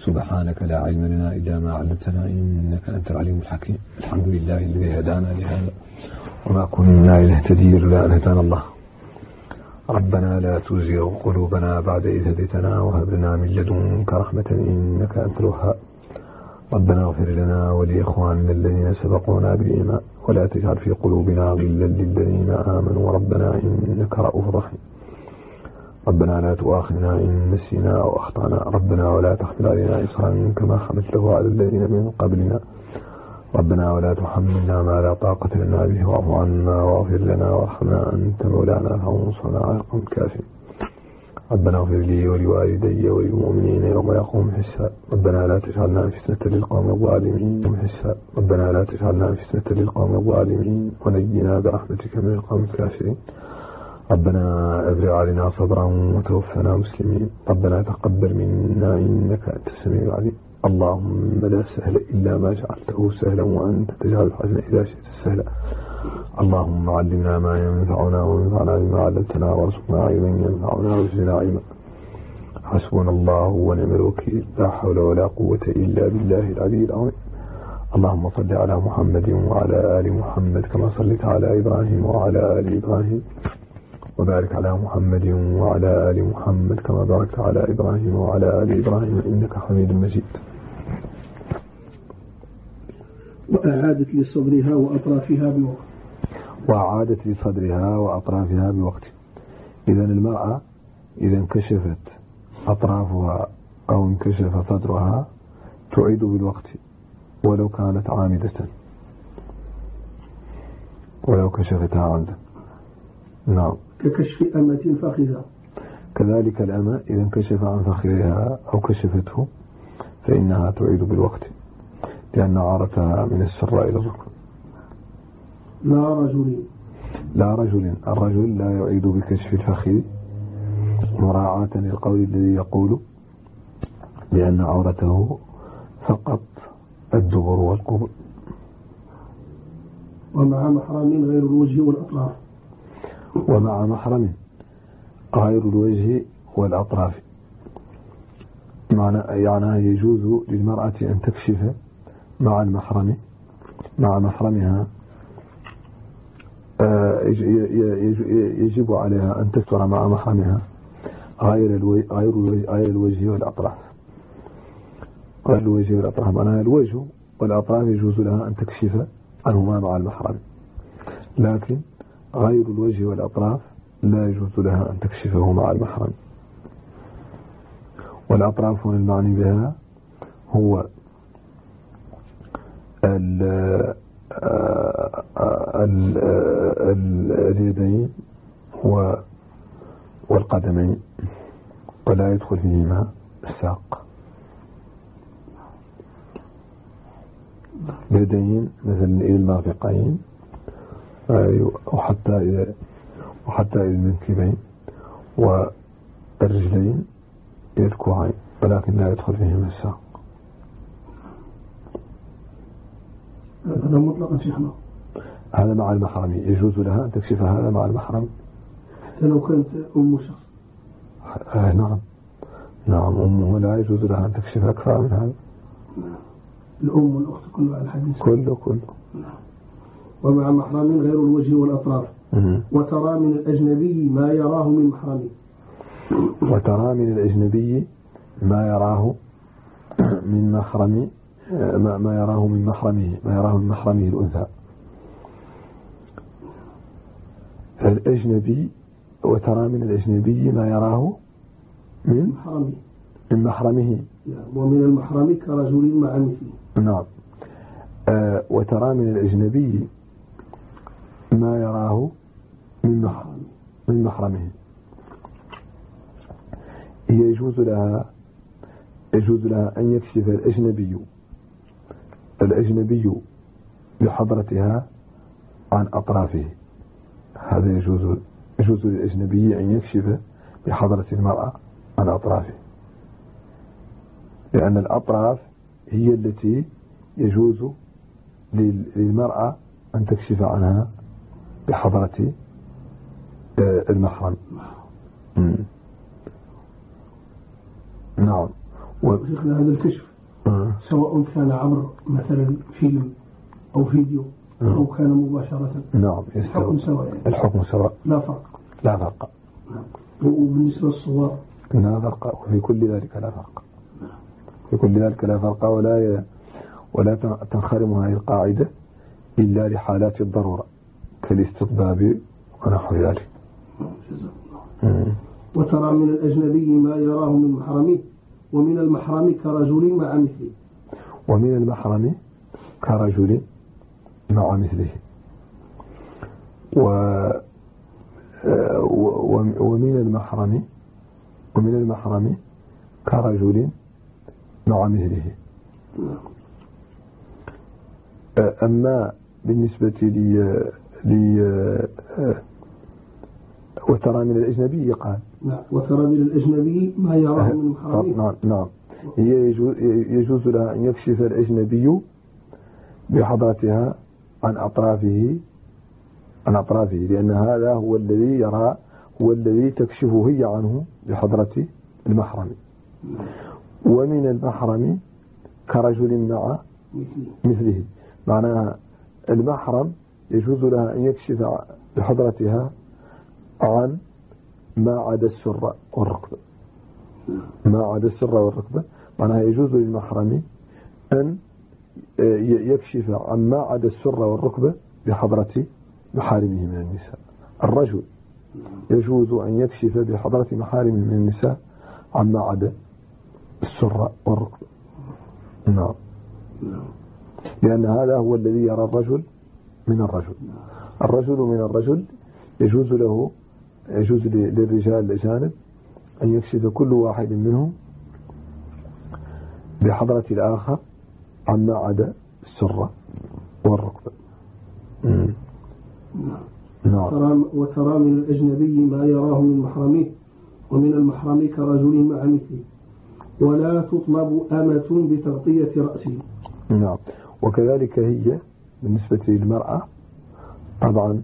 سبحانك لا علم لنا إلا ما علمتنا إنك أنت العليم الحكيم. الحمد لله الذي هدانا لهذا وما كنا لنهتدي لولا أن هدانا الله. ربنا لا تزغ قلوبنا بعد إذ هديتنا وهب لنا من لدنك رحمة إنك أنت الوهاب. ربنا اغفر لنا ولإخواننا الذين سبقونا بالإيمان ولا تجعل في قلوبنا غلا للذين آمنوا ربنا إنك رؤوف رحيم. ربنا لا تؤاخذنا إن نسينا أو أخطأنا ربنا ولا تحمل علينا إصرا كما حملته على الذين من قبلنا ربنا ولا تحملنا ما لا طاقة لنا به واعف عنا واغفر لنا وارحمنا أنت مولانا فانصرنا على القوم الكافرين. ربنا اغفر لي ولوالدي وللمؤمنين يوم يقوم الحساب. ربنا لا تجعلنا فتنة للقوم الظالمين ربنا لا تجعلنا فتنة للقوم الظالمين ونجنا برحمتك من القوم الكافرين. ربنا ابرئ علينا صبرا وتوفنا مسلمين. ربنا تقبل منا إنك أنت السميع العليم. اللهم لا سهل إلا ما جعلته سهلا وأنت تجعل الحزن إذا شئت سهلا. اللهم علمنا ما ينفعنا وانفعنا بما علمتنا وارزقنا علما ينفعنا وزدنا علما. حسبنا الله ونعم الوكيل لا حول ولا قوة إلا بالله العلي العظيم. اللهم صل على محمد وعلى آل محمد كما صليت على إبراهيم وعلى آل إبراهيم وبارك على محمد وعلى آل محمد كما باركت على إبراهيم وعلى آل إبراهيم إنك حميد مجيد. وأعادت لصدرها وأطرافها بوقت. وأعادت لصدرها وأطرافها بوقت. إذن المرأة إذا انكشفت أطرافها أو انكشف صدرها تعيد بالوقت ولو كانت عامدة ولو كشفتها عامدة. نعم. ككشف أمة فخذها. كذلك الأمة إذا انكشف عن فخذها أو كشفته فإنها تعيد بالوقت لأن عارتها من السراء إلى الركب. لا رجل. الرجل لا يعيد بكشف الفخذ مراعاة للقول الذي يقول لأن عورته فقط الدبر والقبل. ومع محرم غير الوجه والأطراف. ومع محرم غير الوجه والأطراف يعني يجوز للمرأة أن تكشف مع محرمها. يجب عليها أن تستر مع محرمها غير الوجه والأطراف. غير الوجه والأطراف معناها الوجه والأطراف يجوز لها أن تكشف عنهما مع المحرم لكن غير الوجه والأطراف لا يجوز لها أن تكشفه مع المحرم. والأطراف المعني بها هو اليدين والقدمين ولا يدخل فيهما الساق. اليدين مثل إلى المرفقين وحتى إلى المنكبين والرجلين إلى الكوعين ولكن لا يدخل فيهما الساق. هذا مطلقا شيخنا. هذا مع المحرم يجوز لها أن تكشف هذا مع المحرم حتى لو كانت أم شخص. نعم أمه لا يجوز لها أن تكشف أكثر من هذا. الأم والأخت كله على الحديث كله. ومع محرم غير الوجه والأطراف. وترى من الأجنبي ما يراه من محرمه. وترى من الأجنبي ما يراه من محرمه ما يراه من محرمه الأنثى. الأجنبي وترى من الأجنبي ما يراه من محرمه ومن المحرم كرجل مع مثله. نعم. وترى من الأجنبي ما يراه من محرمه. يجوز لها أن يكشف الأجنبي بحضرتها عن أطرافه. هذا يجوز للأجنبي أن يكشف بحضرة المرأة عن أطرافه لأن الأطراف هي التي يجوز للمرأة أن تكشف عنها بحضرة المحرم. نعم. شيخنا هذا الكشف سواء كان عبر مثلا فيلم أو فيديو أو كان مباشرة. نعم الحكم سواء يعني. الحكم سواء لا فرق. لا فرق. وبالنسبة للصور لا فرق، وفي كل ذلك لا فرق. في كل ذلك لا فرق، ولا تنخرم هذه القاعدة إلا لحالات الضرورة كالاستطباب ونحو ذلك. وترى من الأجنبي ما يراه من محرمه ومن المحرم كرجل مع مثله. ومن المحرم كرجل مع مثله ومن المحرم كرجل مع مثله. أما بالنسبة لي وترى من الأجنبي قال وترى من الأجنبي ما يراه من محرمه. نعم هي يجوز لها أن يكشف الأجنبي بحضرتها عن أطرافه لأن هذا هو الذي يرى، هو الذي تكشفه هي عنه بحضرة المحرم. ومن المحرم كرجل مع مثله، معناها المحرم يجوز لها أن يكشف بحضرتها عن ما عدا السرة والركبة. ما عدا السرة والركبة معناها يجوز للمحرم أن يكشف عن ما عدا السرة والركبة بحضرة محارمه من النساء. الرجل يجوز أن يكشف بحضرة محارمه من النساء عن ما عدا السرة والركبة. نعم، لأن هذا هو الذي يرى الرجل من الرجل. الرجل من الرجل يجوز للرجال الأجانب أن يكشف كل واحد منهم بحضرة الآخر عما عدا السرة والركبة. نعم. وترى من الأجنبي ما يراه من محرمه ومن المحرم كرجل مع مثله ولا تطلب أمة بتغطية رأسه. نعم، وكذلك هي بالنسبة للمرأة طبعا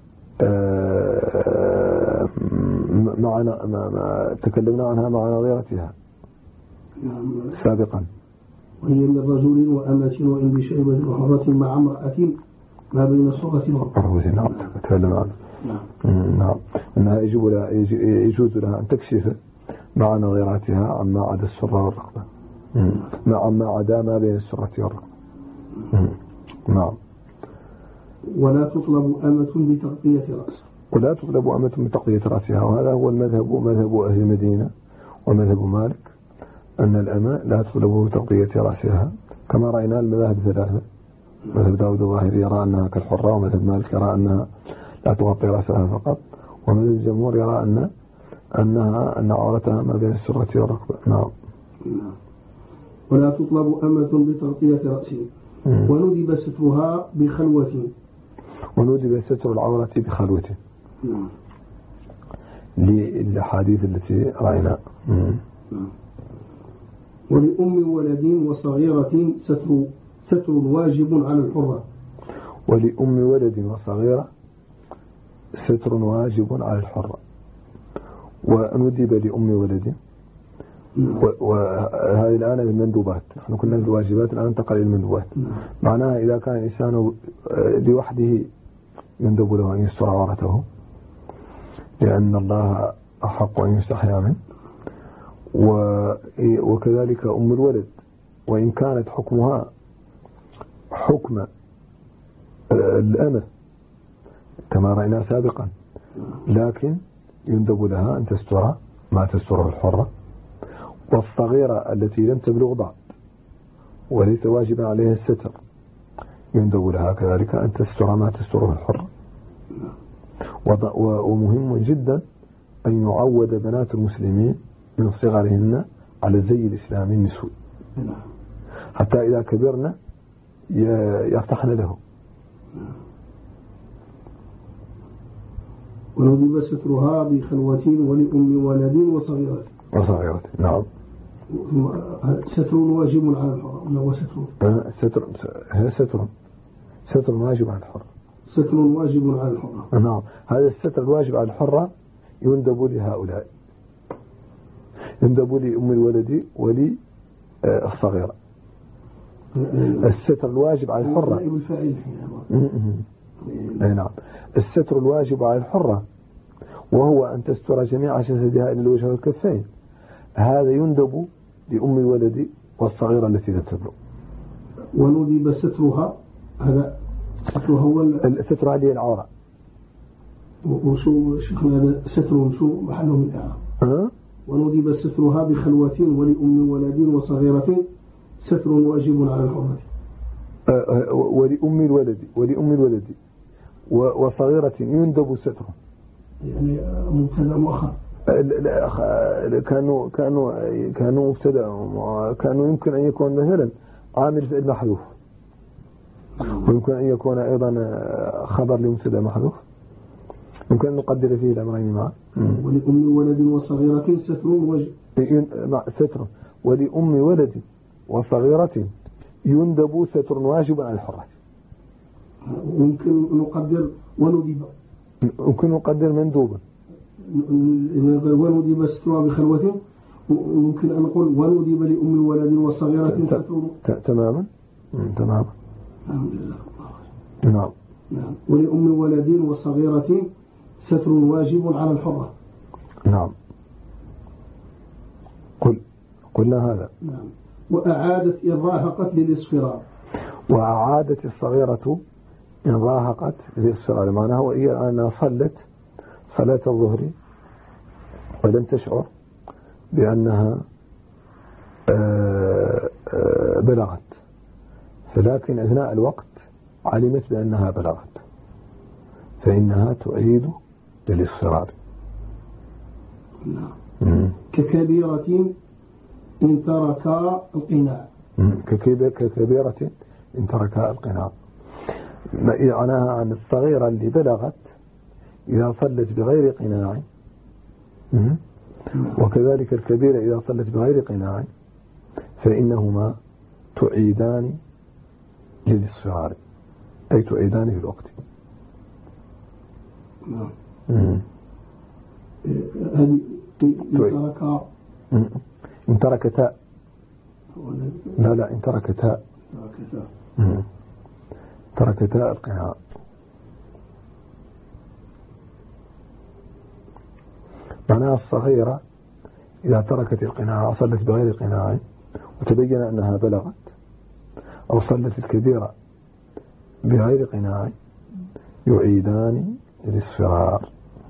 معنا ما تكلمنا عنها مع نظيرتها سابقا، وهي من رجل وأمة وإن بشيبة وحرة مع امرأة ما بين صغة والركبة. نعم تكلم عنه. نعم، أنها يجوز لها أن تكشف مع نظيراتها عما عدا السرة والركبة، عما عدا ما بين السرة والركبة. نعم. ولا تطلب أمة بتغطية رأسها. ولا تطلب أمة بتغطية رأسها، وهذا هو مذهب أهل المدينة ومذهب مالك، أن الأمة لا تطلب بتغطية رأسها كما رأينا المذاهب ثلاثة. مذهب داود الظاهري يرى أنها كالحرة، ومذهب مالك يرى أنها لا تغطي رأسها فقط، ومذهب الجمهور يرى أن عورتها ما بين السرة والركبة. نعم. ولا تطلب أمة بتغطية رأسها وندب سترها بخلوة. وندب ستر العورة بخلوة للحديث التي رأينا. ولأم ولد وصغيرة ستر واجب على الحرة. ولأم ولد وصغيرة ستر واجب على الحرة. وندب لأم ولد، وهذه الآن المندوبات، نحن كنا في الواجبات الآن ننتقل إلى المندوبات. معناها إذا كان الإنسان لوحده يندب له أن يستر عورته لأن الله أحق أن يستحيا منه. وكذلك أم الولد وإن كانت حكمها حكم الأمة كما رأينا سابقا، لكن يندب لها أن تستر ما تستره الحرة. والصغيرة التي لم تبلغ بعد وليس واجبا عليها الستر يندب لها كذلك أن تستر ما تستره الحرة. ومهم جدا أن يعود بنات المسلمين من صغرهن على الزي الإسلامي النسوي حتى إذا كبرنا يرتحن له. وندب سترها بخلوة ولأم ولد وصغيرة. نعم. ستر واجب على الحرة وستر ستر واجب على الحرة. ستر واجب على الحرة. نعم، هذا الستر الواجب على الحرة يندب لهؤلاء، يندب لأم الولد الصغيرة. الستر الواجب على الحرة. أي نعم. الستر الواجب على الحرة وهو أن تستر جميع جسدها إلى الوجه والكفين، هذا يندب لأم الولد والصغيرة التي لا تبلغ. وندب سترها، هذا سترها هو الستر هذه العورة. وشو شيخنا هذا ستر شو محله من الإعراب؟ وندب سترها بخلوة ولأم ولد وصغيرة ستر واجب على الحرة. ولأم الولد وصغيرة يندب ستره. يعني مبتدأ مؤخر. كانوا مبتدأ، كانوا يمكن أن يكون مثلا عامل فعل محذوف، ويمكن أن يكون أيضا خبر لمبتدأ محذوف، يمكن أن نقدر فيه الأمرين معا. ولأم ولد وصغيرة ستر واجب. ستر ولأم ولد وصغيرة يندب ستر واجب على الحرة. ممكن نقدر وندب. ممكن نقدر مندوبا. وندب سترها بخلوة، ممكن أن نقول وندب لأم ولد وصغيرة ستر. تماما. تماما. نعم. ولأم ولد وصغيرة ستر واجب على الحرة. نعم. قلنا هذا. نعم. وأعادت إن راهقت للإصفرار. وأعادت الصغيرة إن راهقت للإصفرار، معناها وهي الآن صلت صلاة الظهر ولم تشعر بأنها بلغت، فلكن أثناء الوقت علمت بأنها بلغت، فإنها تعيد للإصفرار. ككبيرة إن تركا القناع. ككبيرة إن تركا القناع، معناها عن الصغيرة اللي بلغت إذا صلت بغير قناع، وكذلك الكبيرة إذا صلت بغير قناع، فإنهما تعيدان للإصفرار، أي تعيدان في الوقت. إن تركتا. لا إن تركتا. تركتا القناع. معناها الصغيرة إذا تركت القناع صلت بغير قناع وتبين أنها بلغت، أو صلت الكبيرة بغير قناع، يعيدان للإصفرار.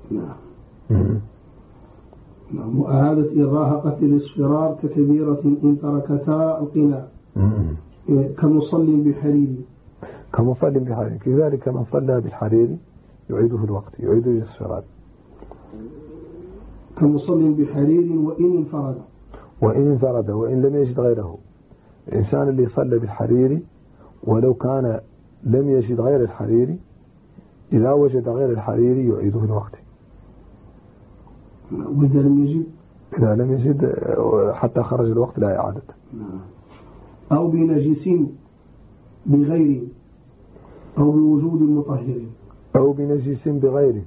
وأعادت إن راهقت للإصفرار ككبيرة إن تركتا القناع. كمصل بحرير. كمصل بحرير، كذلك من صلى بالحرير يعيده في الوقت، يعيده للإصفرار. كمصل بحرير وإن انفرد. وإن لم يجد غيره. الإنسان اللي صلى بالحرير ولو كان لم يجد غير الحرير، إذا وجد غير الحرير يعيده في الوقت. وإذا لم يجد حتى خرج الوقت لا إعادة. أو بنجس بغير، أو بوجود مطهر. أو بنجس بغير.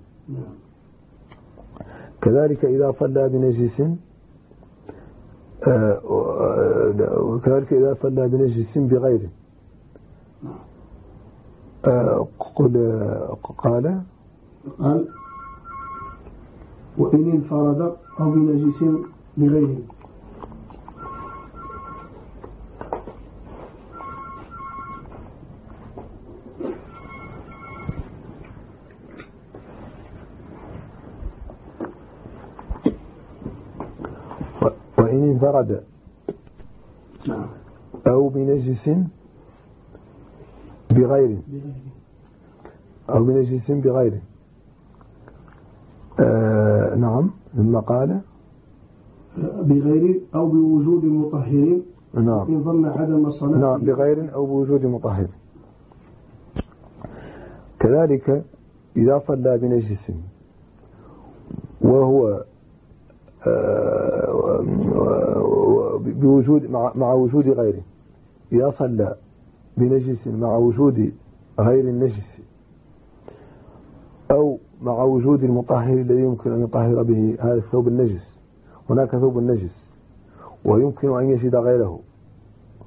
كذلك إذا صلى بنجس، وكذلك إذا صلى بنجس بغيره. قال وإن انفرد أو بنجس بغيره. وإن انفرد أو بنجس بغيره، أو بنجس بغيره. نعم. ثم قال بغير أو بوجود مطهر. نعم. إن ظن عدم الصلاة. نعم، بغير أو بوجود مطهر. كذلك إذا صلى بنجس وهو بوجود مع وجود غيره، إذا صلى بنجس مع وجود غير النجس، أو مع وجود المطهر الذي يمكن أن يطهر به هذا الثوب النجس. هناك ثوب النجس ويمكن أن يجد غيره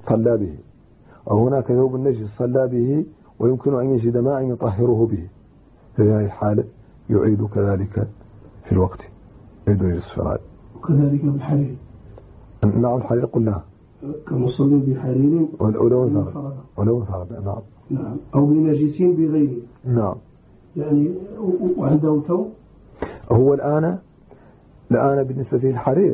صلى به، أو هناك ثوب النجس صلى به ويمكن أن يجد ماء يطهره به، في هذه الحالة يعيد كذلك في الوقت، يعيد الصلاة. وكذلك بالحرير. نعم الحرير قلنا كمصلي بحرير ولو انفرد. نعم. نعم. أو بنجس بغيره. نعم. يعني وعنده ثوب. هو الآن بالنسبة للحرير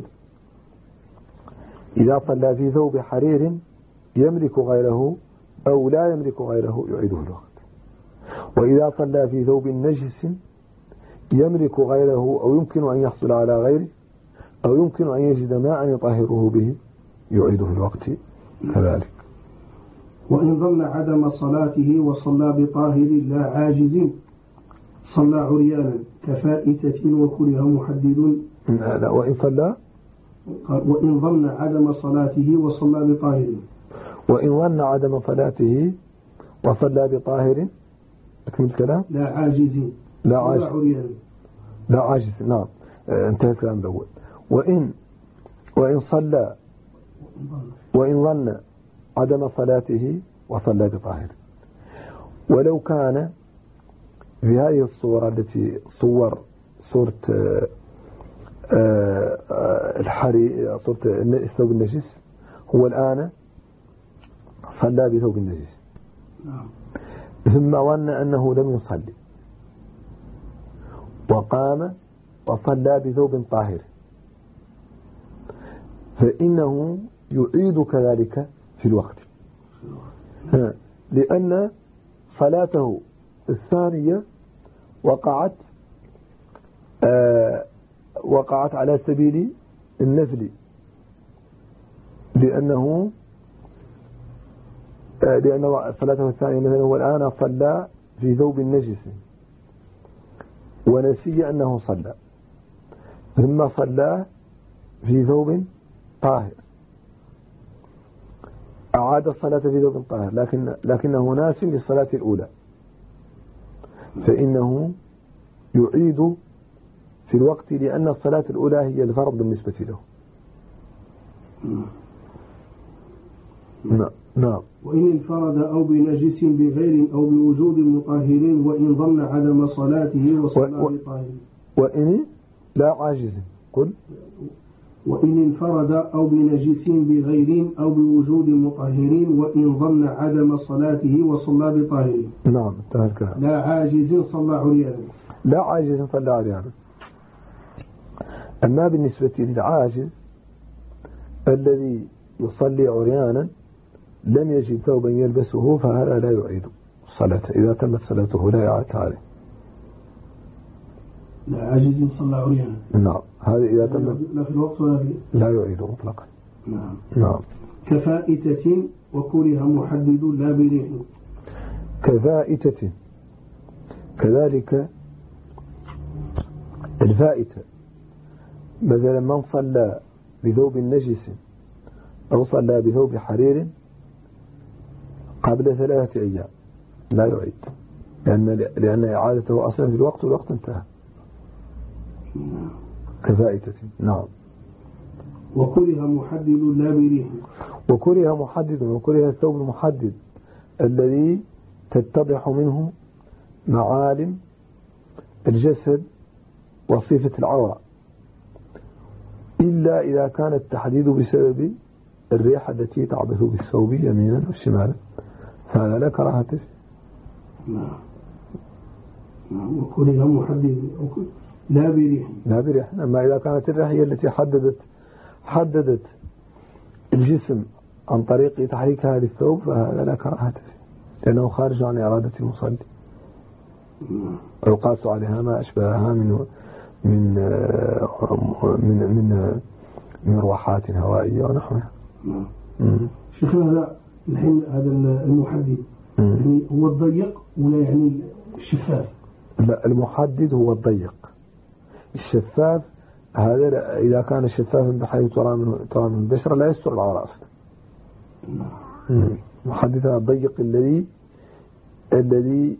إذا صلى في ثوب حرير يملك غيره أو لا يملك غيره يعيده الوقت. وإذا صلى في ثوب نجس يملك غيره أو يمكن أن يحصل على غيره أو يمكن أن يجد ماء يطهره به يعيده الوقت كذلك. وإن ظن عدم صلاته وصلى بطاهر لا عاجز صلى عريانا كفائتة وكره محدد. لا وإن صلى وإن ظن عدم صلاته وصلى بطاهر. وإن ظن عدم صلاته وصلى بطاهر أكمل الكلام. لا عاجز. لا عاجز. لا عاجز. نعم انتهى الكلام الأول. وإن صلى وإن ظن عدم صلاته وصلى بطاهر. ولو كان في هذه الصورة التي صورة الحري صورة الثوب النجس، هو الآن صلى بثوب النجس ثم ظن أنه لم يصلي وقام وصلى بثوب طاهر، فإنه يعيد كذلك في الوقت، لأن صلاته الثانية وقعت على سبيل النفل، لأن صلاته الثانية مثلا هو الآن صلى في ثوب نجس ونسي أنه صلى ثم صلى في ثوب طاهر، أعاد الصلاة في ثوب طاهر لكنه ناس للصلاة الأولى، فإنه يعيد في الوقت لأن الصلاة الأولى هي الفرض بالنسبة له. نعم. وإن انفرد أو بنجس بغير أو بوجود مطهر وإن ظن عدم صلاته وصلى بطاهر. وإن لا عاجز قل. وإن انفرد أو بنجس بغير أو بوجود مطهر وإن ظن عدم صلاته وصلى بطاهر. نعم. لا عاجز صلى عريانا. لا عاجز صلى عريانا. أما بالنسبة للعاجز الذي يصلي عريانا لم يجد ثوبا يلبسه فهذا لا يعيد الصلاة، إذا تمت صلاته لا يعاد عليه. لا عاجز صلى عريانا. نعم. هذا إذا تمت لا في الوقت ولا في لا يعيد مطلقا. نعم. كفائتة وكره محدد لا بريح. كفائتة كذلك الفائتة، مثلا من صلى بثوب نجس أو صلى بثوب حرير قبل 3 أيام لا يعيد، لأن إعادته أصلا في الوقت والوقت انتهى. كفائتة. نعم. وكره محدد لا بريح. وكره الثوب المحدد الذي تتضح منه معالم الجسد وصفة العورة، إلا إذا كان التحديد بسبب الريح التي تعبث بالثوب يمينا وشمالا فهذا لا كراهة فيه. نعم. وكره محدد لا بريح. أما إذا كانت الريح هي التي حددت الجسم عن طريق تحريك هذا الثوب فهذا لا كراهة فيه، لأنه خارج عن إرادة المصلي، ويقاس عليها ما أشبهها من مروحات هوائية ونحوها. شيخنا هذا الحين هذا المحدد يعني هو الضيق ولا يعني الشفاف؟ لا، المحدد هو الضيق. الشفاف هذا إذا كان شفافا بحيث ترى منه البشرة لا يستر العورة أصلا. المحدد هذا الضيق الذي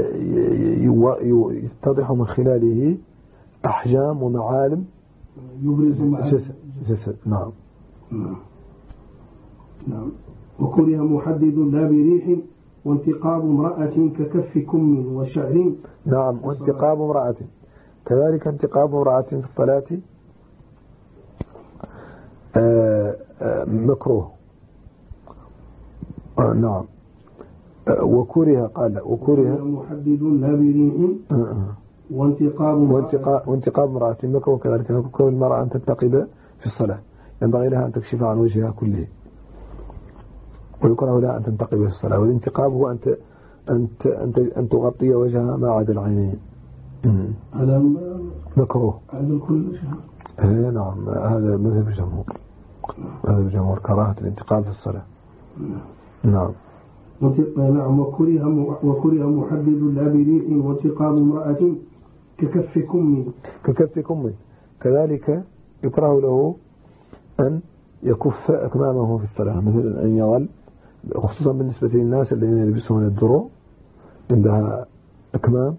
يتضح من خلاله أحجام ومعالم يبرز جسد. نعم. نعم. وكره محدد لا بريح وانتقاب امرأة ككف كم وشعر. نعم، وانتقاب امرأة، كذلك انتقاب امرأة في الصلاة مكروه. نعم. وكره، قال وكره محدد لا بريح وانتقاب امرأة مكروه، كذلك مكروه المرأة أن تنتقب في الصلاة، ينبغي لها أن تكشف عن وجهها كله، ويكره لها أن تنتقب في الصلاة. والانتقاب هو أن تغطي وجهها ما عدا العينين. هذا مكروه. هذا كل شيء. نعم، هذا مذهب الجمهور. مذهب الجمهور كراهة الانتقاب في الصلاة. نعم. نعم. وكره محدد لا بريح وانتقاب امرأة ككف كم. كذلك يكره له أن يكف أكمامه في الصلاة، مثل أن يظل، خصوصا بالنسبة للناس الذين يلبسون الدروع عندها أكمام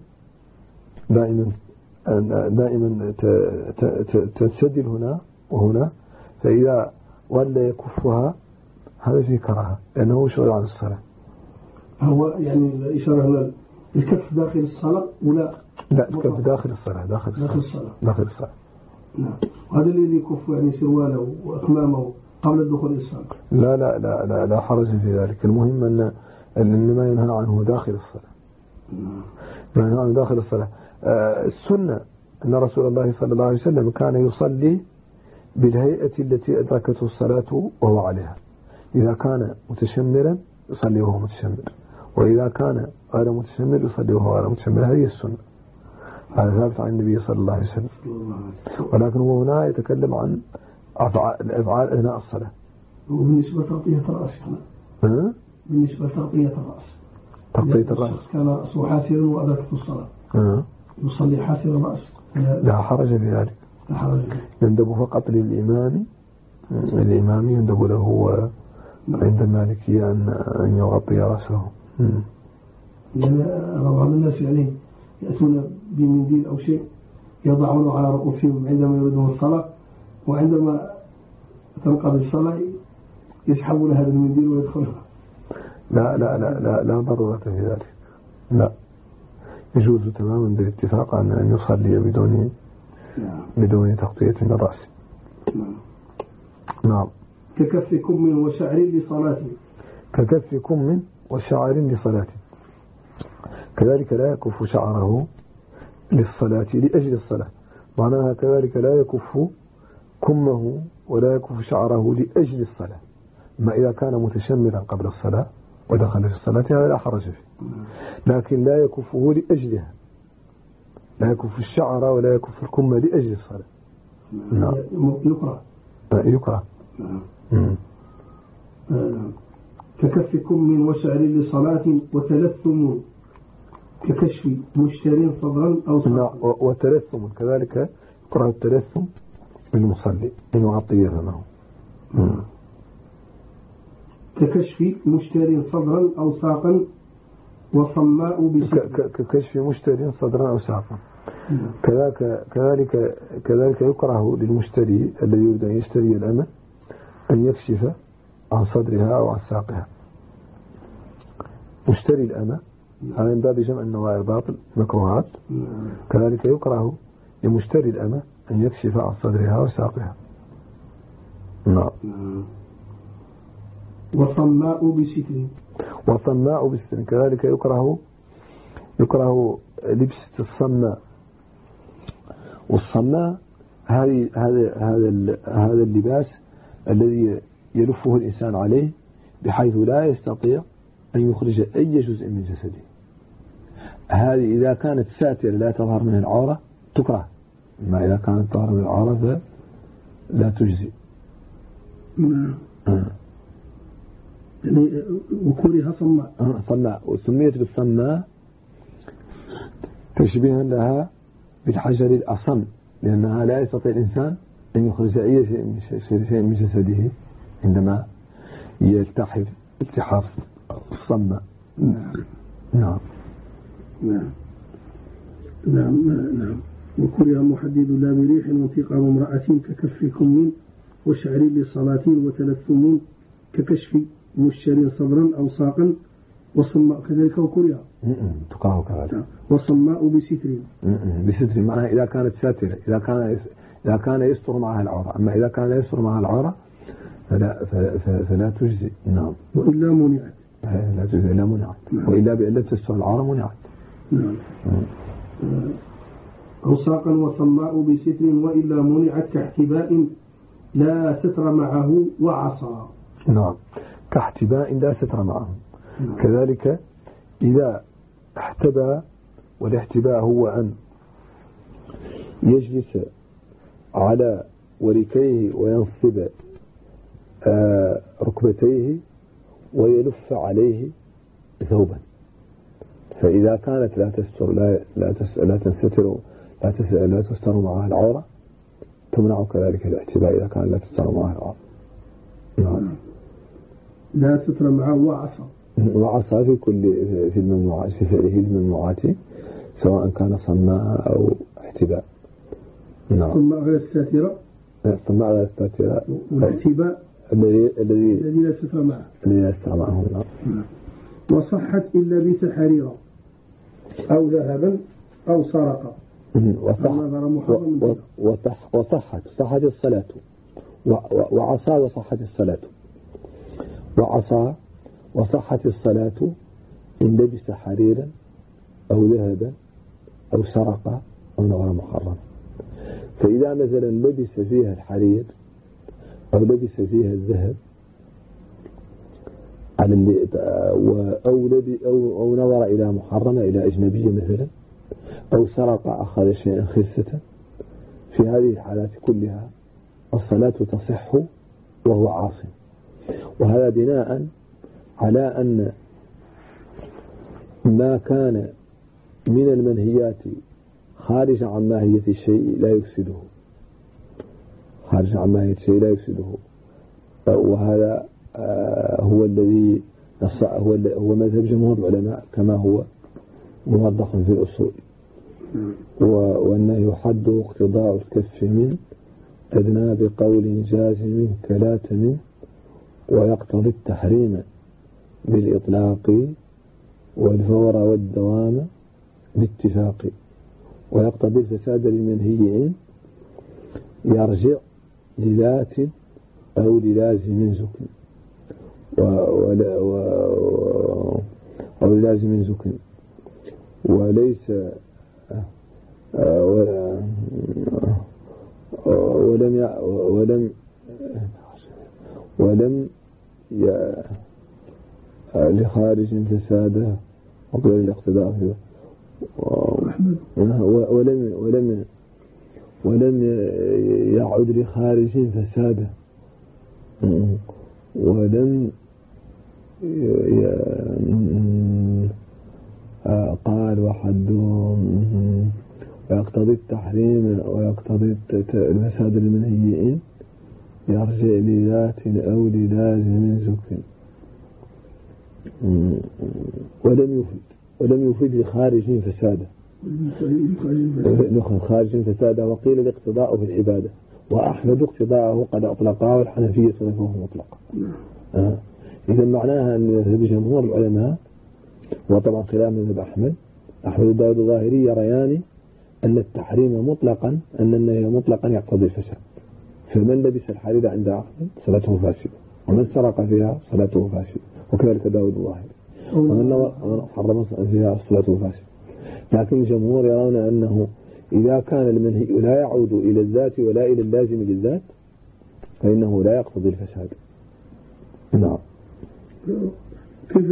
دائما تنسدل هنا وهنا، فإذا ظل يكفها هذا فيه كراهة، لأنه شغل عن الصلاة. هو يعني الإشارة الكف داخل الصلاة ولا لا، الكف داخل الصلاة. داخل الصلاة. نعم. وهذا الذي يكف يعني سرواله وأكمامه قبل الدخول الصلاة. لا حرج في ذلك. المهم أن ما ينهى عنه داخل الصلاة. ما ينهى عنه داخل الصلاة. السنة أن رسول الله صلى الله عليه وسلم كان يصلي بالهيئة التي أدركته الصلاة وهو عليها. إذا كان متشمرا يصلي وهو متشمر، وإذا كان غير متشمر يصلي وهو غير متشمر. هذه السنة، هذا ثابت عن النبي صلى الله عليه وسلم. ولكن هو هنا يتكلم عن الأفعال أثناء الصلاة. وبالنسبة لتغطية الرأس بالنسبة لتغطية الرأس، تغطية الرأس كان رأسه حاسرا وأدركته الصلاة يصلي حاسر الرأس. لا حرج في ذلك. يندب فقط للإمام، الإمام يندب له عند المالكية أن يغطي رأسه. يعني بعض الناس يعني يأتون بمنديل أو شيء يضعونه على رؤوسهم عندما يريدون الصلاة، وعندما تنقضي الصلاة يسحبون هذا المنديل ويدخلون. لا ضرورة في ذلك. لا، يجوز تماما بالاتفاق أن يصلي بدون تغطية الرأس. نعم. ككف كم وشعر لصلاة. ككف كم وشعر لصلاة، كذلك لا يكف شعره للصلاة لأجل الصلاة. معناها كذلك لا يكف كمه ولا يكف شعره لأجل الصلاة. ما إذا كان متشمرا قبل الصلاة ودخل في الصلاة هذا لا حرج فيه، لكن لا يكفه لأجلها، لا يكف الشعر ولا يكف الكم لأجل الصلاة. نعم. يكره. ككف كم وشعر لصلاة وتلثم ككشف مشتر صدرا أو صدرا. وتلثم كذلك يكره التلثم للمصلي أن يغطي فمه. ككشف مشتر صدرا أو ساقا وصماء ككشف مشتر صدرا أو ساقا. كذلك يكره للمشتري الذي يريد أن يشتري الأمة أن يكشف عن صدرها أو عن ساقها. مشتري الأمة هذا من باب جمع النوايا باطل مكروهات. كذلك يكره لمشتري الأمة أن يكشف عن صدرها وساقها. نعم. وصماء بستر كذلك يكره لبس الصماء. والصماء هذا اللباس الذي يلفه الإنسان عليه بحيث لا يستطيع أن يخرج أي جزء من جسده. هذه إذا كانت ساترة لا تظهر منها العورة تكره، ما إذا كانت تظهر من العورة لا تجزي. وكلها صماء. وسميت بالصماء تشبيها لها بالحجر الأصم، لأنها لا يستطيع الإنسان أن يخرج أي شيء من جسده عندما يلتحف التحاف الصماء. نعم. وكره محدد لا بريح وانتقام امرأة ككف كم وشعر لصلاة وتلثم ككشف مشتري صبرا أو ساقا والصماء كذلك وكرها تقاه كذلك والصماء بستر بستر معناها إذا كانت ساترة إذا كان يستر معها العورة. أما إذا كان لا يستر معها العورة فلا تجزي. نعم. وإلا منعت. لا تجزي إلا منعت. وإلا بإلا تستر العورة منعت. نعم. رصاقا وصماء بستر وإلا منعت كاحتباء لا ستر معه وعصا. نعم. كاحتباء لا ستر معه. نعم. كذلك إذا احتبى، والاحتباء هو أن يجلس على وركيه وينصب ركبتيه ويلف عليه ثوبا. فإذا كانت لا تستر معها العورة تمنع كذلك الاحتباء إذا كان لا تستر معها العورة. نعم. لا تستر معه وعصا. وعصا في الممنوعات، في فعله الممنوعات سواء كان صماء أو احتباء. نعم. صماء غير الساترة. صماء غير الساترة. والاحتباء الذي لا تستر معه. الذي لا تستر معه. نعم. وصحت إلا لبس حريرا أو ذهبا أو سرقا. وصحت الصلاة. وعصى وصحت الصلاة. وعصى وصحت الصلاة إن لبس حريرا أو ذهبا أو سرق أو نظر محرم. فإذا مثلا لبس فيها الحرير أو لبس فيها الذهب أو نظر إلى محرمة، إلى أجنبية مثلا، أو سرق أخذ شيئا خسة، في هذه الحالات كلها الصلاة تصح وهو عاصم. وهذا بناء على أن ما كان من المنهيات خارج عن ماهية الشيء لا يفسده، خارج عن ماهية الشيء لا يفسده. وهذا هو الذي هو مذهب جمهور العلماء كما هو موضح في الأصول. وأنه حد اقتضاء الكف من أدنى بقول جازم كلاتم، ويقتضي التحريم بالإطلاق والفور والدوام باتفاق، ويقتضي الفساد للمنهي إن يرجع لذات أو للازم زكن أو لازم زكن وليس ولم لخارج فساده وقبل الاقتداء فيه ولم يعد لخارج فساده ولم قال وحدهم ويقتضي التحريم ويقتضي الفساد المنهيين يرجع لذات أو للازم زكٍ ولم يفيد لخارج فساده خارج فساده. وقيل الاقتضاء في العبادة، وأحمد اقتضاءه قد أطلقاه، والحنفية صنفه مطلق. إذا معناها أن مذهب جمهور العلماء، وطبعا خلاف مذهب أحمد وداود الظاهري، يريان أن التحريم مطلقا، أن النهي مطلقا يقتضي الفساد. فمن لبس الحرير عند أحمد صلاته فاسدة، ومن سرق فيها صلاته فاسدة، وكذلك داود الظاهري. ومن حرم فيها صلاته فاسدة. لكن الجمهور يرون أنه إذا كان المنهي لا يعود إلى الذات ولا إلى اللازم للذات فإنه لا يقتضي الفساد. نعم. كيف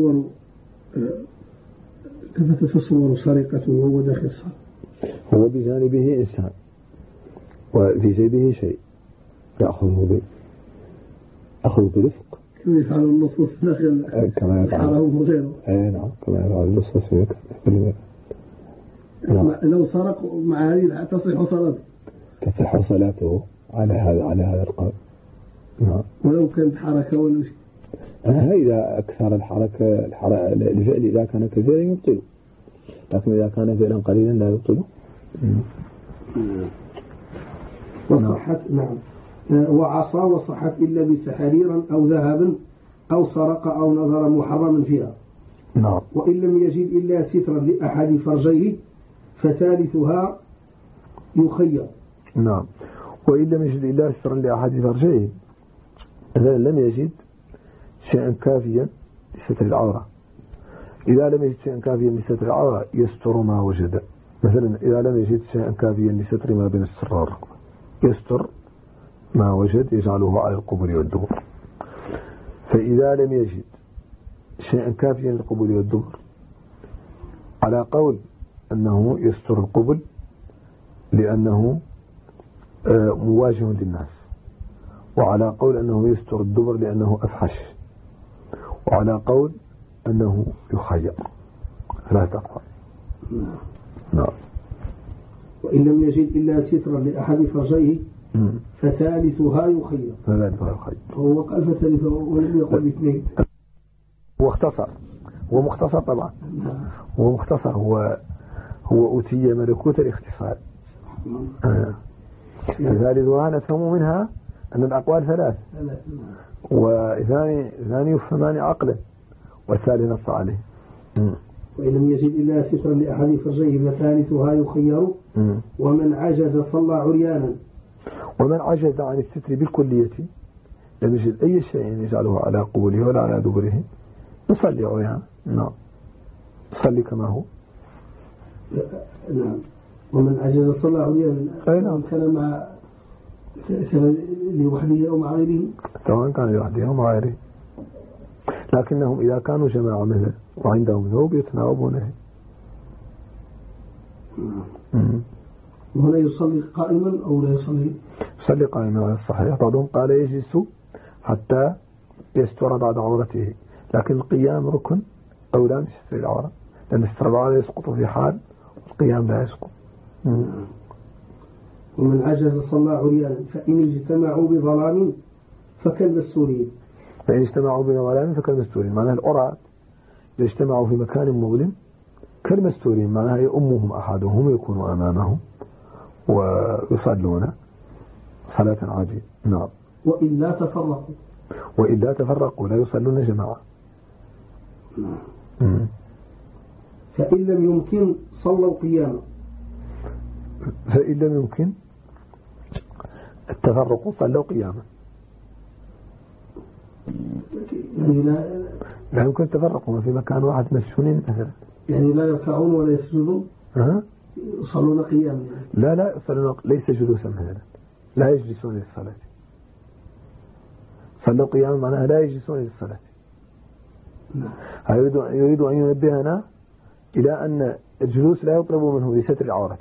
تتصور سرقته وهو داخل الصلاة؟ هو بجانبه إنسان وفي جيبه شيء يأخذ برفق كما يفعل اللصوص داخل الحرم وغيره. نعم، كما يفعل اللصوص في مكان. لو سرق مع هذه تصح صلاته على هذا القول. نعم. ولو كانت حركة ولا شيء. إذا أكثر الحركة الفعل إذا كان كثيرا يبطله، لكن إذا كان فعلا قليلا لا يبطله. وصحت. نعم. وعصى وصحت إلا بس حريرا أو ذهبا أو سرق أو نظر محرما فيها. نعم. وإن لم يجد إلا سترا لأحد فرجيه فثالثها يخير. نعم. وإن لم يجد إلا سترا لأحد فرجيه، إذا لم يجد شيئا كافيا لستر العورة. إذا لم يجد شيئا كافيا لستر العورة يستر ما وجد. مثلا إذا لم يجد شيئا كافيا لستر ما بين السرة والركبة يستر ما وجد يجعله على القبل والدبر. فإذا لم يجد شيئا كافيا للقبل والدبر على قول أنه يستر القبل لأنه مواجه للناس، وعلى قول أنه يستر الدبر لأنه أفحش، وعلى قول أنه يخير لا تقوى. نعم. وإن لم يجد إلا سترا لأحد فرجيه فثالثها يخير. هو قال فثالثها ولم يقل اثنين. هو اختصر، هو مختصر طبعا. هو مختصر، هو أوتي ملكوت الاختصار. فثالثها نفهم منها أن الأقوال ثلاث، واثنان يفهمان عقلا والثالث نص عليه. وإن لم يجد إلا سترا لأحد فرجيه فثالثها يخير. ومن عجز صلى عريانا. ومن عجز عن الستر بالكلية لم يجد أي شيء يجعله على قبوله ولا على دبره يصلي عريانا. نعم، يصلي كما هو. نعم. ومن عجز صلى عريانا كان مع لوحده أو مع غيره، سواء كان لوحده أو مع غيره، لكنهم إذا كانوا جماعة مثل وعندهم ثوب يتناوبونه. وهنا يصلي قائما أو لا يصلي؟ يصلي قائما على الصحيح. بعضهم قال يجلس حتى يستر بعد عورته، لكن القيام ركن أولى من ستر العورة، لأن ستر العورة يسقط في حال والقيام لا يسقط. ومن عجز صلى عريانا فإن اجتمعوا بظلام فكالمستورين. فإن اجتمعوا بظلام فكالمستورين، معناها العراة يجتمعوا في مكان مظلم كالمستورين، معناها يؤمهم أحدهم يكونوا أمامهم ويصلون صلاة عادية. نعم. وإلا تفرقوا لا يصلون جماعة. فإن لم يمكن صلوا قياما. فإن لم يمكن التفرق صلوا قياما. يعني لا يمكن التفرق في مكان واحد مشحونين مثلا، يعني لا يركعون ولا يسجدون، يصلون قياما. لا يصلون، ليس جلوسا مثلا، لا يجلسون للصلاة. صلوا قياما معناها لا يجلسون للصلاة. يريد أن ينبهنا إلى أن الجلوس لا يطلب منه لستر العورة.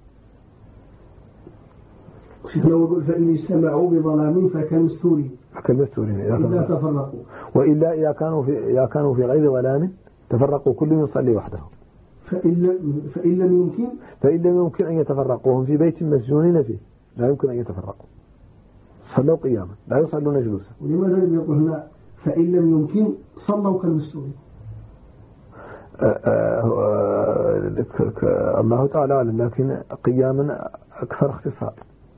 فإن اجتمعوا بظلام فكالمستورين إذا تفرقوا. وإلا إذا كانوا في غير ظلام تفرقوا كل يصلي وحده. فإن لم يمكن أن يتفرقوا، هم في بيت مسجونين فيه لا يمكن أن يتفرقوا، صلوا قياما لا يصلون جلوسا. ولماذا لم يقل هنا فإن لم يمكن صلوا كالمستورين؟ الله تعالى أعلم، لكن قياما أكثر اختصار.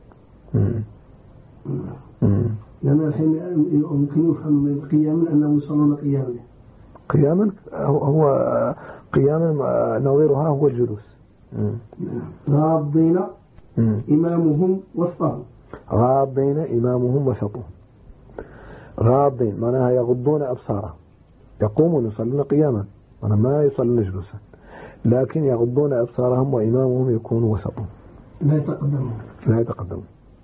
لأن الحين يمكن يفهم من قياما أنهم يصلون قياما هو قياما نظيرها هو الجلوس. غاضين إمامهم وسطهم. غاضين إمامهم وسطهم. غاضين معناها يغضون أبصارهم، يقومون يصلون قياما، أنا ما يصلون جلوسا، لكن يغضون أبصارهم وإمامهم يكون وسطهم لا يتقدمون.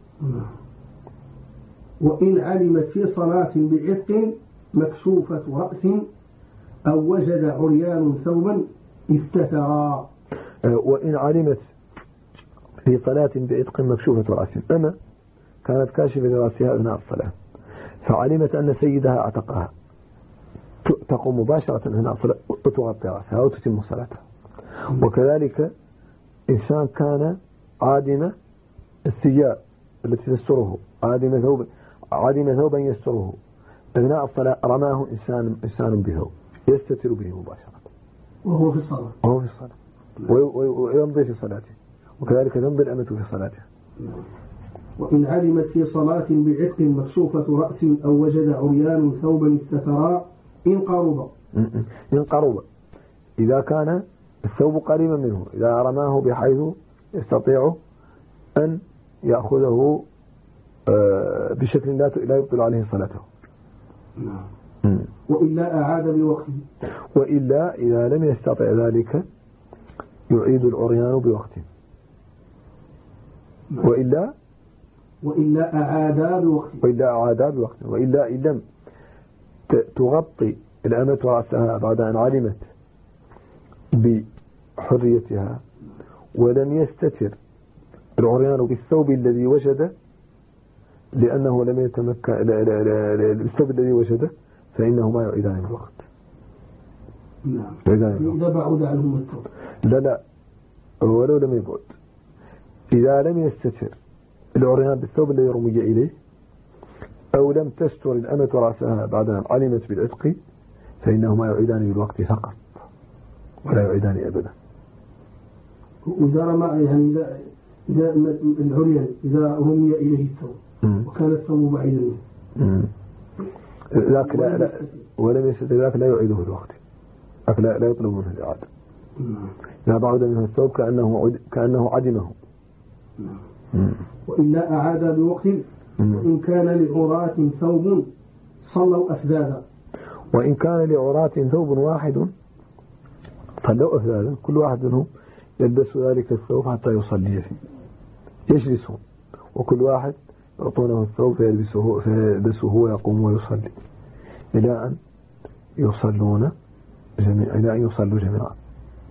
وإن علمت في صلاة بعتق مكشوفة رأس أو وجد عريان ثوبا افتترا. وإن علمت في صلاة بعتق مكشوفة رأس، أما كانت كاشفة لرأسها أثناء الصلاة فعلمت أن سيدها اعتقها، تقوم مباشرة أثناء الصلاة وتغطي رأسها وتتم صلاتها. وكذلك إنسان كان عادم الثياب التي تستره، عادم ثوبا يستره، أثناء الصلاة رماه إنسان بثوب يستتر به مباشرة وهو في الصلاة ويمضي في صلاته، وكذلك تمضي الأمة في صلاتها. وإن علمت في صلاة بعتق مكشوفة رأس أو وجد عريان ثوبا استترا إن قرب إذا كان الثوب قريبا منه، إذا رماه بحيث يستطيع أن يأخذه بشكل لا يبطل عليه صلاته. وإلا أعاد بوقته، وإلا إذا لم يستطع ذلك يعيد العريان بوقته. وإلا أعاد بوقته، وإلا إن لم تغطي الأمة رأسها بعد أن علمت بحريتها ولم يستتر العريان بالثوب الذي وجده لأنه لم يتمكن بالثوب الذي وجده فإنهما يعيدان الوقت. إذا بعد عنهم الثوب لا ولو لم يبعد، إذا لم يستتر العريان بالثوب الذي رمي إليه أو لم تستر الأمة رأسها بعد أن علمت بالعتق فإنهما يعيدان بالوقت فقط ولا يعيدان أبدا. وإذا رمى يعني إذا العريان إذا رمي إليه الثوب وكان الثوب بعيدا منه ذاك لا ولم يستتر ذاك لا يعيده الوقت، ذاك لا يطلب منه الإعادة. إذا بعد منه الثوب كأنه عدمه. وإلا أعاد بوقت. وإن كان لعراة ثوب صلوا أفذاذا. وإن كان لعراة ثوب واحد صلوا أفذاذا، كل واحد منهم يلبس ذلك الثوب حتى يصلي فيه، يجلسون وكل واحد يعطونه الثوب فيلبسه ويقوم ويصلي إلى أن يصلوا جميعا.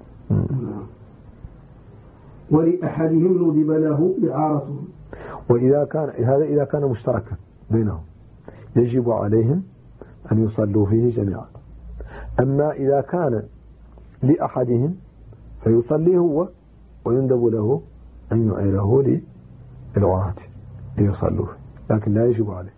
ولأحدهم ندب له إعارته. إذا كان مشتركا بينهم يجب عليهم أن يصلوا فيه جميعا. أما إذا كان لأحدهم فيصلي هو ويندب له أن يعيره للعراة ليصلوا فيه، لكن لا يجب عليه.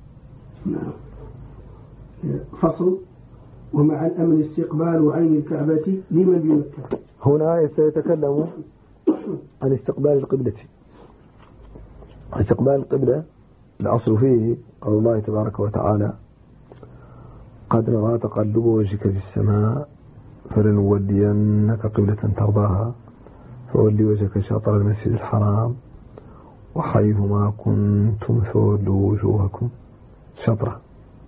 فصل. ومع الأمن استقبال عين الكعبة لمن بمكة. هنا سيتكلم عن استقبال القبلة. استقبال القبلة الأصل فيه قول الله تبارك وتعالى: قد نرى تقلب وجهك في السماء فلنولينك قبلة ترضاها فولي وجهك شطر المسجد الحرام وحيثما كنتم فولوا وجوهكم شطره.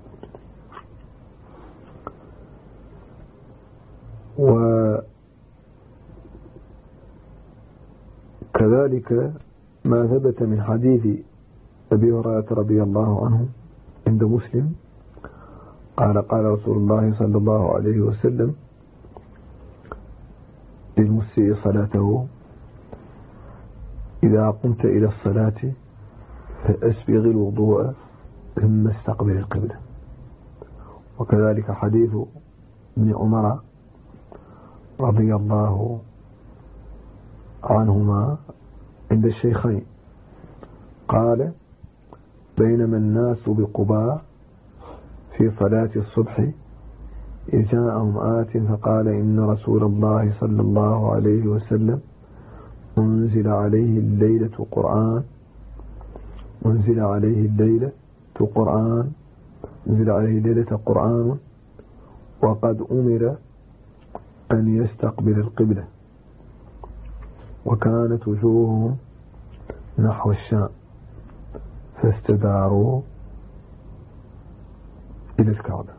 وكذلك ما ثبت من حديث أبي هريرة رضي الله عنه عند مسلم قال رسول الله صلى الله عليه وسلم للمسيء صلاته: إذا قمت إلى الصلاة فأسبغ الوضوء ثم استقبل القبلة. وكذلك حديث ابن عمر رضي الله عنهما عند الشيخين قال: بينما الناس بقباء في صلاة الصبح إذ جاءهم آت فقال: إن رسول الله صلى الله عليه وسلم أنزل عليه الليلة قرآن وقد أمر أن يستقبل القبلة، وكانت وجوههم نحو الشام فاستداروا إلى الكعبة.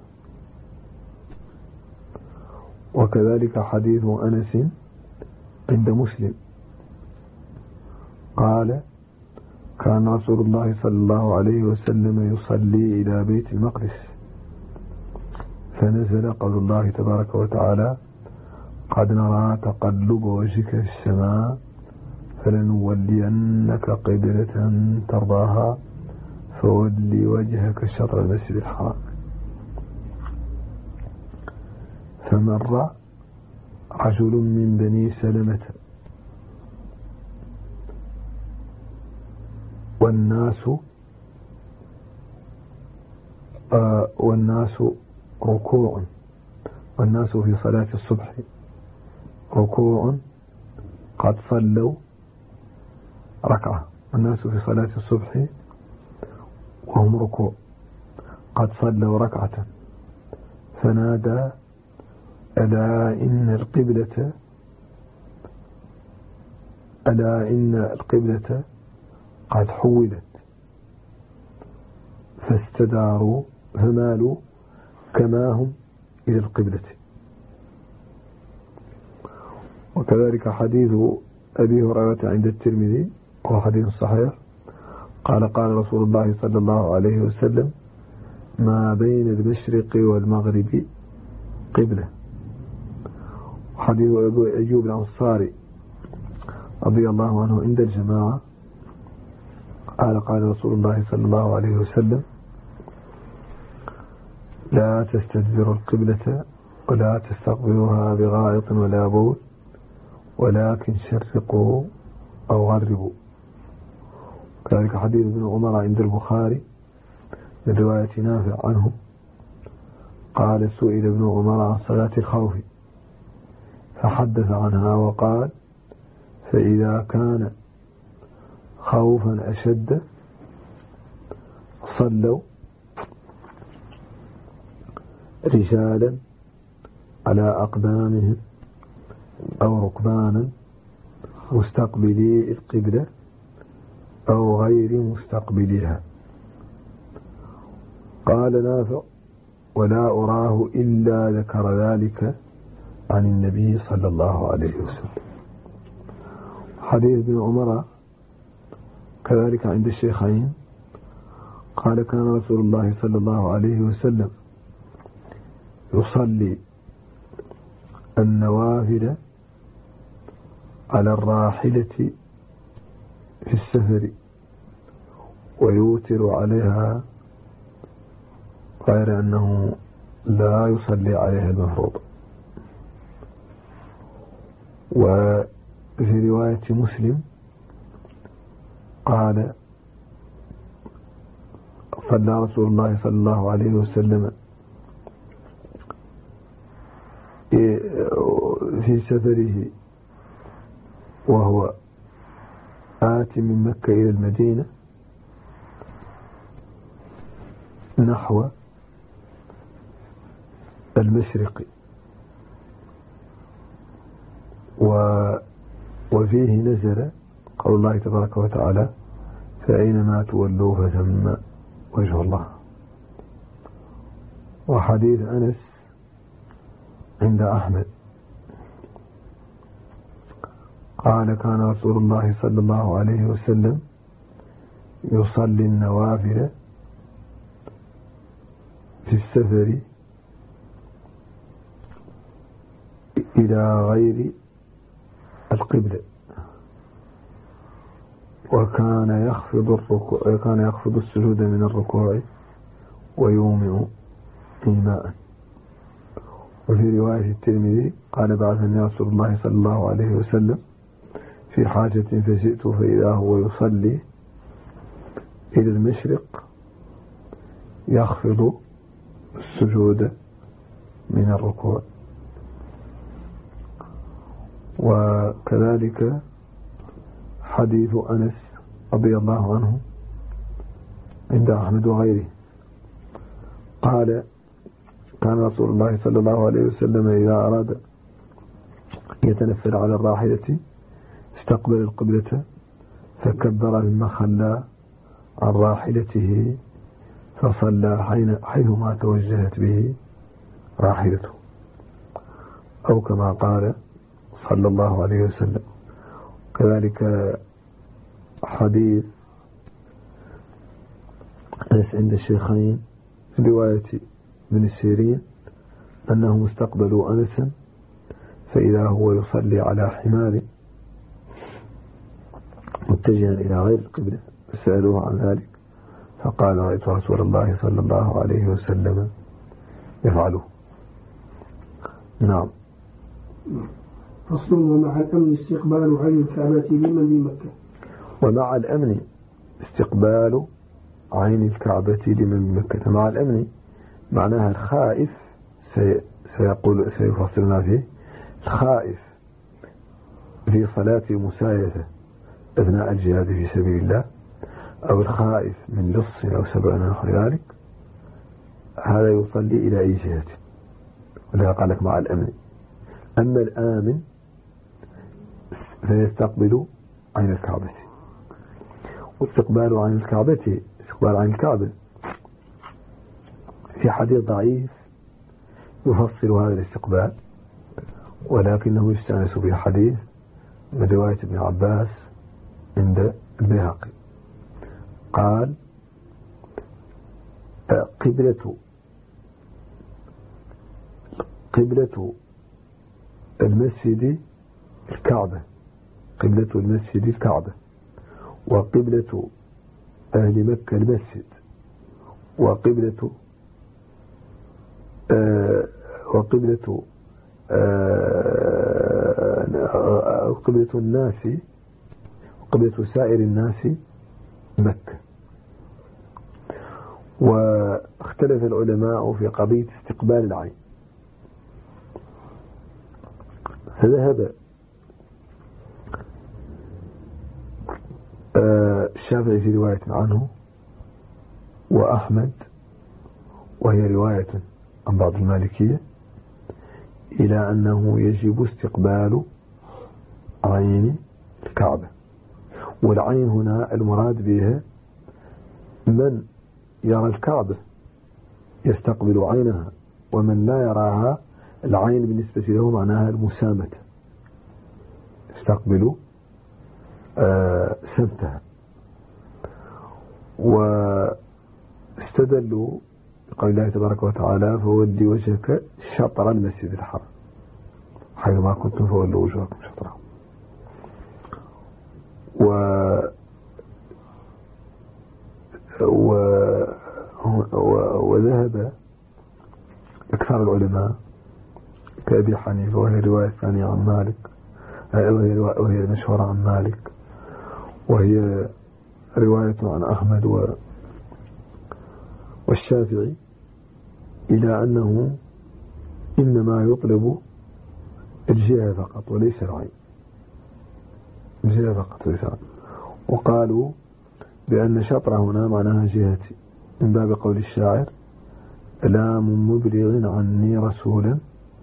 وكذلك حديث أنس عند مسلم قال: كان رسول الله صلى الله عليه وسلم يصلي إلى بيت المقدس فنزل قول الله تبارك وتعالى: قد نرى تقلب وجهك في السماء فلنولينك قبلة ترضاها فولي وجهك شطر المسجد الحرام. فمر رجل من بني سلمة والناس ركوع، والناس في صلاة الصبح ركوع قد صلوا ركعة الناس في صلاة الصبح وهم ركوع قد صلوا ركعة فنادى ألا إن القبلة قد حولت فاستداروا فمالوا كما هم إلى القبلة. وكذلك حديث أبي هريرة عند الترمذي وهو حديث صحيح قال رسول الله صلى الله عليه وسلم ما بين المشرق والمغرب قبلة. حديث أبو أيوب الأنصاري رضي الله عنه عند الجماعة قال رسول الله صلى الله عليه وسلم لا تستدبروا القبلة ولا تستقبلوها بغائط ولا بول ولكن شرقوا أو غربوا. كذلك حديث ابن عمر عند البخاري من رواية نافع عنه قال سئل ابن عمر عن صلاة الخوف فحدث عنها وقال فإذا كان خوفا أشد صلوا رجالا على أقدامهم أو ركبانا مستقبلي القبلة أو غير مستقبلها. قال نافع ولا أراه إلا ذكر ذلك عن النبي صلى الله عليه وسلم. حديث ابن عمر كذلك عند الشيخين قال كان رسول الله صلى الله عليه وسلم يصلي النوافل على الراحلة في السفر ويوتر عليها غير أنه لا يصلي عليها المفروض. وفي رواية مسلم قال صلى رسول الله صلى الله عليه وسلم في سفره وهو آت من مكة إلى المدينة نحو المشرق وفيه نزل قول الله تبارك وتعالى فأينما تولوا فثم وجه الله. وحديث أنس عند أحمد قال كان رسول الله صلى الله عليه وسلم يصلي النوافل في السفر إلى غير القبلة وكان يخفض السجود من الركوع ويومئ إيماء. وفي رواية الترمذي قال بعثني رسول الله صلى الله عليه وسلم في حاجة فجئت فإذا هو يصلي إلى المشرق يخفض السجود من الركوع. وكذلك حديث أنس رضي الله عنه عند أحمد وغيره قال كان رسول الله صلى الله عليه وسلم إذا أراد يتنفل على الراحلة استقبل القبلة فكبر مما خلى عن راحلته فصلى حيثما توجهت به راحلته أو كما قال صلى الله عليه وسلم. كذلك حديث أنس عند الشيخين في رواية ابن السيرين أنهم استقبلوا أنسا فإذا هو يصلي على حمار متجها إلى غير القبلة فسألوه عن ذلك فقال رأيت رسول الله صلى الله عليه وسلم يفعله. نعم. فصل. ومع الأمن استقبال عين الكعبة لمن بمكة. ومع الأمن استقبال عين الكعبة لمن بمكة. مع الأمن معناها الخائف سيفصلنا فيه. الخائف في صلاة مسايسة أثناء الجهاد في سبيل الله، أو الخائف من لص أو سبع نحو ذلك، هذا يصلي إلى أي جهة، ولا قال لك مع الأمن. أما الآمن فيستقبل عين الكعبة، واستقبال عين الكعبة استقبال عين الكعبة في حديث ضعيف يفصل هذا الاستقبال، ولكنه يستأنس به حديث من رواية ابن عباس عند البيهقي قال: قبلة المسجد الكعبة، قبلة المسجد الكعبة، وقبلة أهل مكة المسجد، وقبلة الناس، وقبلة سائر الناس مكة. واختلف العلماء في قضية استقبال العين، فذهب الشافعي في رواية عنه وأحمد، وهي رواية عن بعض المالكية، إلى أنه يجب استقبال عين الكعبة. والعين هنا المراد بها من يرى الكعبة يستقبل عينها، ومن لا يراها العين بالنسبة له معناها المسامة، يستقبل سمتها. واستدلوا بقول الله تبارك وتعالى: فولي وجهك شطر المسجد الحرام، حيثما كنتم فولوا وجوهكم شطره. وذهب أكثر العلماء كأبي حنيفة، وهي الرواية الثانية عن مالك، وهي المشهورة عن مالك، وهي رواية عن أحمد والشافعي، إلى أنه إنما يطلب الجهة فقط وليس العين، الجهة فقط وليس العين. وقالوا بأن شطر هنا معناها جهتي، من باب قول الشاعر: لام مبلغ عني رسولا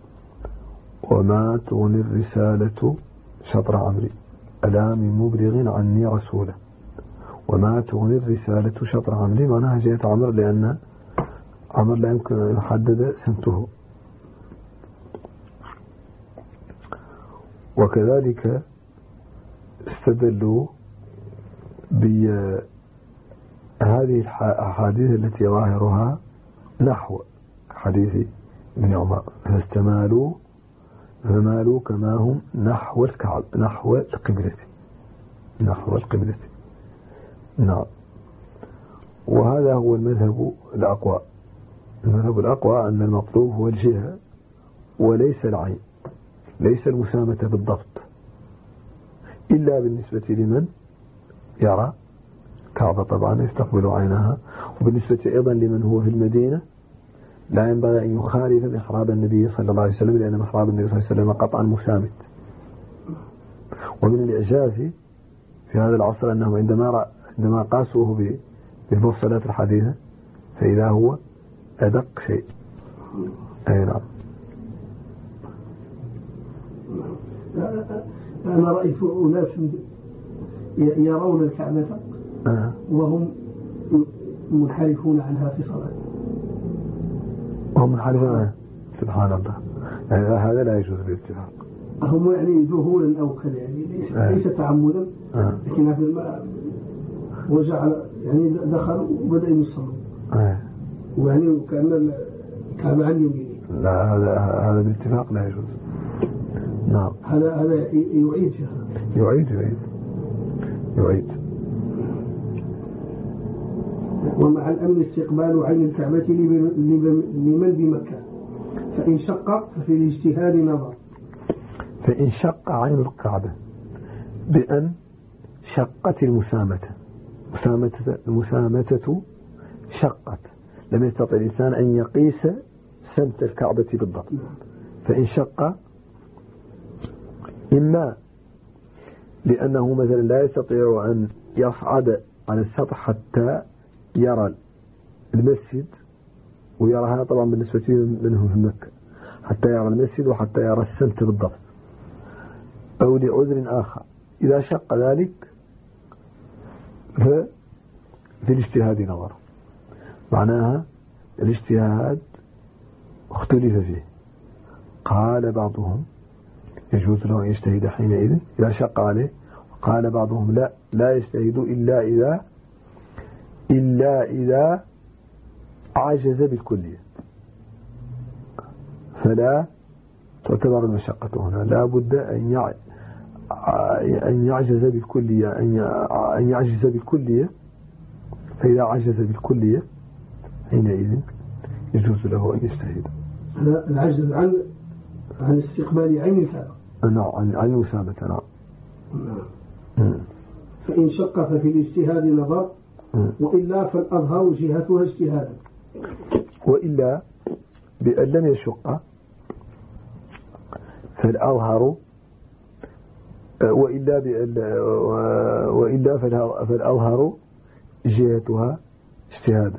وما تغني الرسالة شطر عمري. لام مبلغ عني رسولا وما تغني الرسالة شطر عمري، معناها جهة عمر، لأن عمر لا يمكن أن يحدد سمته. وكذلك استدلوا بهذه الأحاديث التي ظاهرها نحو حديث ابن عمر: فمالوا كما هم نحو الكعب، نحو القبلة، نحو القبلة. نعم. وهذا هو المذهب الأقوى. المذهب الأقوى أن المطلوب هو الجهة وليس العين، ليس المسامة بالضبط، إلا بالنسبة لمن يرى كعبة طبعا يستقبل عينها. وبالنسبة أيضا لمن هو في المدينة لا ينبغي أن يخالف محراب النبي صلى الله عليه وسلم، لأن محراب النبي صلى الله عليه وسلم قطعا مسامت. ومن الإعجاز في هذا العصر أنهم عندما قاسوه بالمفصلات الحديثة فإذا هو أدق شيء. أي نعم. أنا رأيت أناس يرون الكعبة وهم منحرفون عنها في صلاة، وهم منحرفون عنها، سبحان الله. يعني هذا لا يجوز بالاتفاق. هم يعني ذهولا أو كذا، يعني ليس تعمدا، لكن هذا الماء وجعل يعني دخلوا وبدأوا يصلوا، ويعني كأن الكعبة عن يمينه. لا، هذا بالاتفاق لا يجوز. نعم. هذا يعيد. ومع الأمن استقبال عين الكعبة لمن بمكة، فإن شق ففي الاجتهاد نظر. فإن شق عين الكعبة بأن شقت المسامة شقت، لم يستطع الإنسان أن يقيس سمت الكعبة بالضبط. فإن شق إما لأنه مثلا لا يستطيع أن يصعد على السطح حتى يرى المسجد، ويراها طبعا بالنسبة منه في مكة، حتى يرى المسجد وحتى يرى السمت بالضبط، أو لعذر آخر. إذا شق ذلك ففي الاجتهاد نظر، معناها الاجتهاد اختلف فيه. قال بعضهم يجوز له أن يجتهد حينئذ إذا شق عليه، وقال بعضهم لا يجتهد إلا إذا عجز بالكلية، فلا تعتبر المشقة هنا، لا بد أن يعجز بالكلية، أن يعجز بالكلية، فإذا عجز بالكلية حينئذ يجوز له أن يجتهد. العجز عن استقبال عين الكعبة. نعم، عن الوسامة. نعم. فإن شق ففي الاجتهاد نظر، وإلا فالأظهر جهتها اجتهادا. وإلا بأن لم يشق فالأظهر، وإلا فالأظهر جهتها اجتهادا.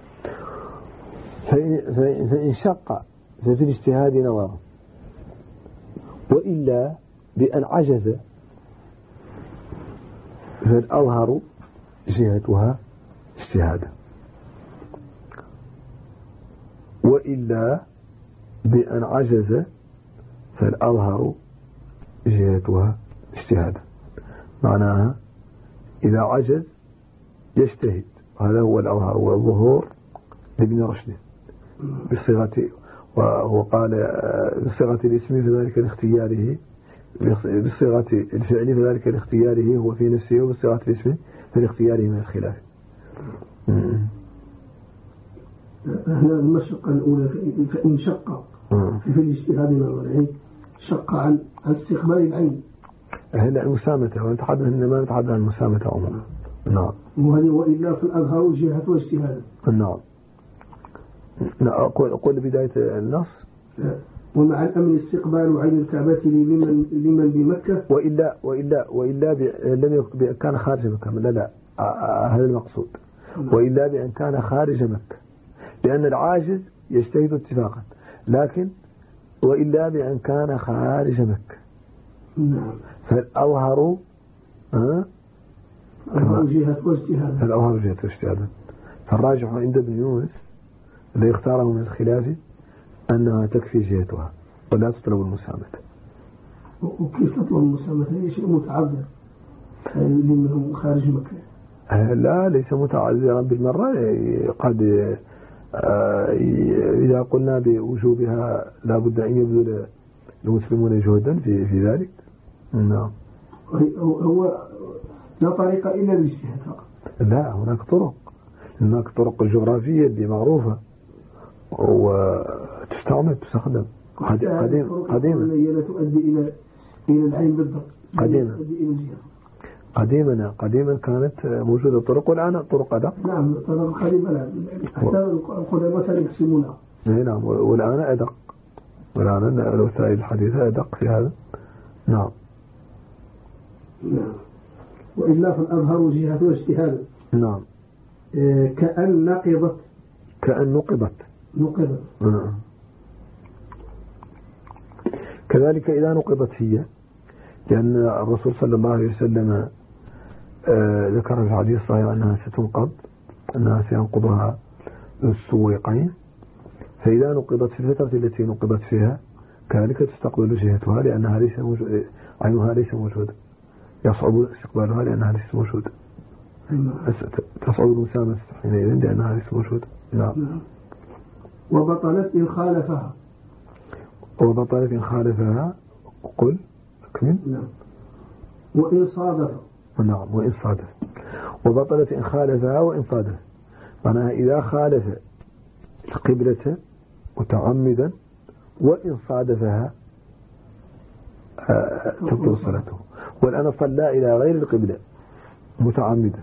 فإن شق ففي الاجتهاد نظر، وإلا بأن عجز فالأظهر جهتها اجتهادا. وإلا بأن عجز فالأظهر جهتها اجتهادا، معناها إذا عجز يجتهد، هذا هو الأظهر والظهور لابن رشد بصيغة، وهو قال بصيغة الاسم فذلك لاختياره، بصيغة الفعل فذلك لاختياره هو في نفسه، وبصيغة الاسم فلاختياره من الخلاف. هنا المشقة الأولى فإن شق في الاجتهاد نظر، يعني شق عن استقبال العين. هنا المسامة، ونتحدث إنما نتحدث عن المسامة عموما. نعم. وإلا في الأظهر جهة واجتهاد. نعم. أقول بداية النص: ومع الأمن استقبال عين الكعبة لمن بمكة. وإلا لم كان خارج مكة. لا هذا المقصود. وإلا بأن كان خارج مكة، لأن العاجز يجتهد اتفاقا، لكن وإلا بأن كان خارج مكة. نعم. فالأظهر جهة واجتهادا. فالراجح عند ابن يونس الذي اختاره من الخلاف أنها تكفي جهتها ولا تطلب المسامة. وكيف تطلب المسامة؟ هي شيء متعذر منهم خارج مكة. لا، ليس متعذرا بالمرة. قد إذا قلنا بوجوبها لا بد أن يبذل المسلمون جهدا في ذلك. نعم. هو لا طريق إلا الاجتهاد فقط. لا، هناك طرق جغرافية اللي معروفة وتستعمل تستخدم قديما. هي لا تؤدي إلى العين بالضبط. قديما كانت موجودة طرق، والآن الطرق أدق. نعم، طرق قديمة الآن حتى القدماء كانوا يحسبونها. نعم، والآن أدق، والآن الوسائل الحديثة أدق في هذا. نعم. وإلا فالأظهر جهة واجتهاد. نعم. كأن نقضت. كذلك إذا نقضت هي، لأن الرسول صلى الله عليه وسلم ذكر في الحديث الصحيح أنها ستنقض، أنها سينقضها السويقين. فإذا نقضت في الفترة التي نقضت فيها كذلك تستقبل جهتها، لأنها عينها ليس موجودة، يصعب استقبالها لأنها ليست موجودة. تصعب المسامة حينئذ لأنها ليست موجودة. نعم. وبطلت إن خالفها قل أكمل. نعم. وإن صادف. نعم، وإن صادف. وبطلت إن خالفها وإن صادف، معناها إذا خالف القبلة متعمدا وإن صادفها تبطل صلاته. والآن صلى إلى غير القبلة متعمدا،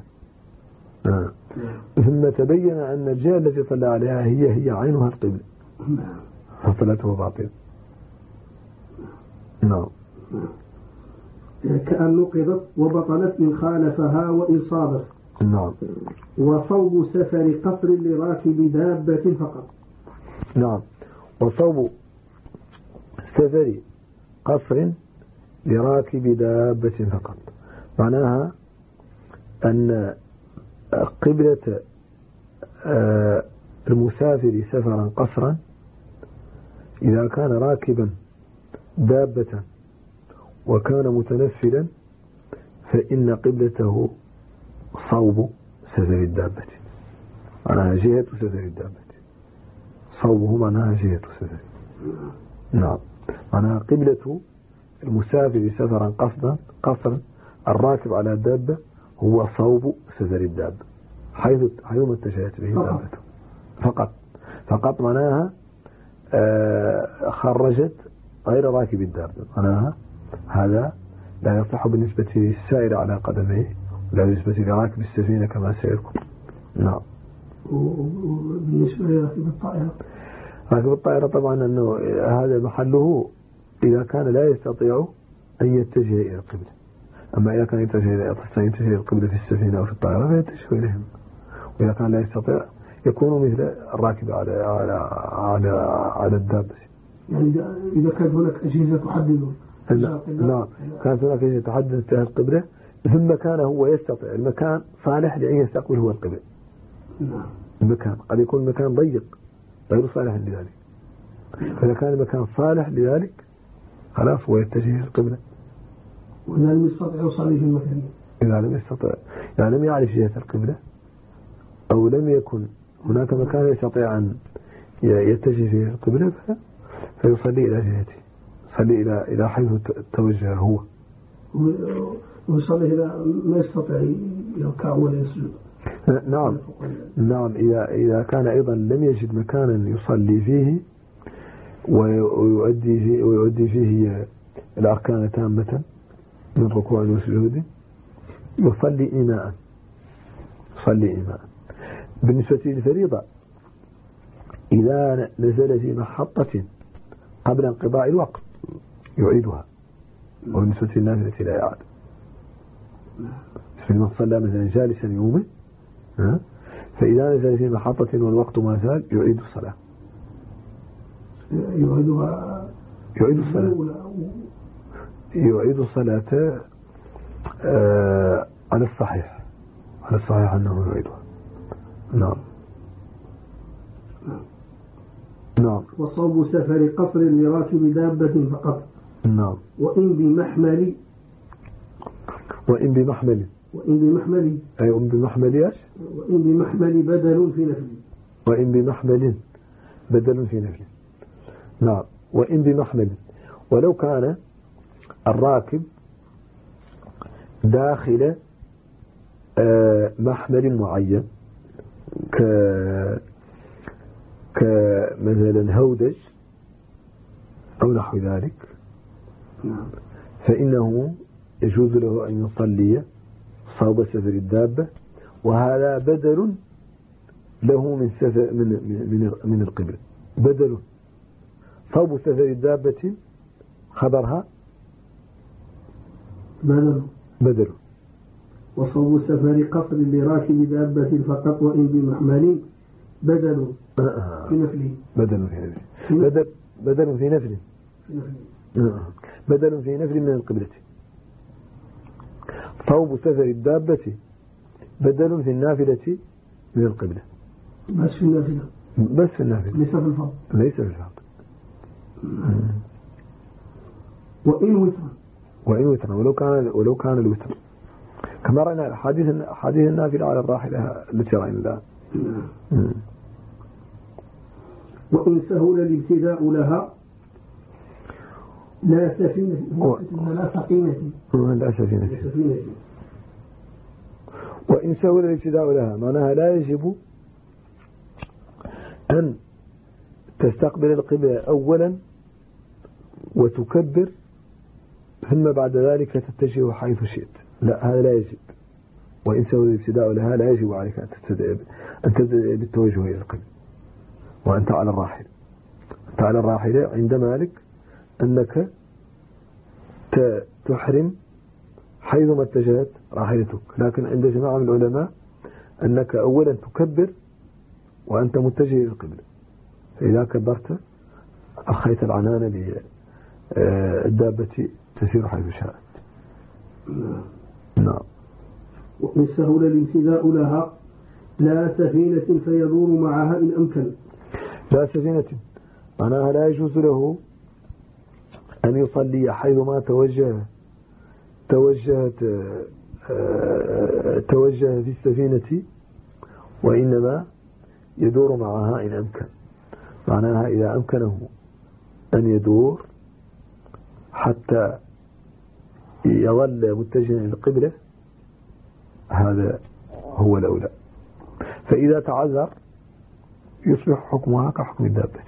ثم تبين أن الجهة التي صلى عليها هي عينها القبلة، فصلاته باطلة. نعم. كأن نقضت وبطلت إن خالفها وإن صادت. نعم. وصوب سفر قصر لراكب دابة فقط. نعم. وصوب سفر قصر لراكب دابة فقط معناها أن قبلة المسافر سفرا قصرا إذا كان راكبا دابة وكان متنفلا فإن قبلته صوب سفر الدابة معناها جهة سفر الدابة صوبه معناها جهة سفر. نعم. معناها قبلة المسافر سفرا قصرا الراكب على الدابة هو صوب سفر الدابة حيثما اتجهت به دابته فقط معناها خرجت غير راكب الدابة معناها هذا لا يصح بالنسبة للسائر على قدميه ولا بالنسبة لراكب السفينة كما سيذكر. نعم. وبالنسبة لراكب الطائرة راكب الطائرة طبعا أنه هذا محله إذا كان لا يستطيع أن يتجه إلى القبلة أما إذا كان يتجه إلى القبلة في السفينة أو في الطائرة فيتجه إليهم وإذا كان لا يستطيع يكون مثل الراكب على الدابة. يعني إذا كانت هناك أجهزة تحدد نعم كانت هناك أجهزة تحدد اتجاه القبلة ثم كان هو يستطيع المكان صالح لأن يستقبل هو القبلة. نعم. المكان قد يكون المكان ضيق غير صالح لذلك فإذا كان المكان صالح لذلك خلاص هو يتجه إلى القبلة. وإذا لم يستطيع يصلي في المكان إذا لم يستطيع يعني لم يعرف جهة القبلة أو لم يكن هناك مكان يستطيع أن يتجه إلى القبلة فيصلي إلى جهته يصلي إلى حيث توجه هو ويصلي إذا ما يستطيع يركع ولا يسجد. نعم إذا كان أيضا لم يجد مكانا يصلي فيه ويؤدي فيه الأركان تامة من ركوع وسجود يصلي إيماء. بالنسبة للفريضة إذا نزل في محطة قبل انقضاء الوقت يعيدها وبالنسبة للنافلة لا يعاد. فيما صلى مثلا جالسا يوما فإذا نزل في محطة والوقت ما زال يعيد الصلاة. يعيد الصلاة على الصحيح أنه يعيدها. نعم. وصوب سفر قصر لراكب دابة فقط. نعم. وإن بمحمل أي وإن بمحمل بدل في نفله. وإن بمحمل بدل في نفله. نعم. وإن بمحمل ولو كان الراكب داخل محمل معين كمثلا هودج أو نحو ذلك فإنه يجوز له أن يصلي صوب سفر الدابة وهذا بدل له من سفر من القبلة. بدل صوب سفر الدابة خبرها بدل. وصوب سفر قصر لراكب دابة فقط وإن بمحمل بدل في نفله. بدل في نفله من القبلة. صوب سفر الدابة بدل في النافلة من القبلة. بس في النافلة ليس في الفرض. وإن وترا ولو كان الوتر كما رأينا حديث النافلة على الراحلة التي رأينا الآن. وإن سهل الابتداء لها لا سفينة. وإن سهل الابتداء لها معناها لا يجب أن تستقبل القبلة أولا وتكبر ثم بعد ذلك تتجه حيث شئت. لا هذا لا يجب. وإن سهل الابتداء لها لا يجب عليك أن تبدأ بالتوجه إلى القبلة وأنت على الراحلة عند مالك أنك تحرم حيثما اتجهت راحلتك. لكن عند جماعة من العلماء أنك أولا تكبر وأنت متجه للقبلة، فإذا كبرت أخيت العنان للدابة تسير حيث شاءت. نعم. ومن سهل الامتداء لها لا سفينة فيدور معها إن أمكن. لا سفينة معناها لا يجوز له أن يصلي حيثما توجه في السفينة، وإنما يدور معها إن أمكن. معناها إذا أمكنه أن يدور حتى يظل متجها إلى القبلة هذا هو الأولى. فإذا تعذر يصبح حكمها كحكم الدابة.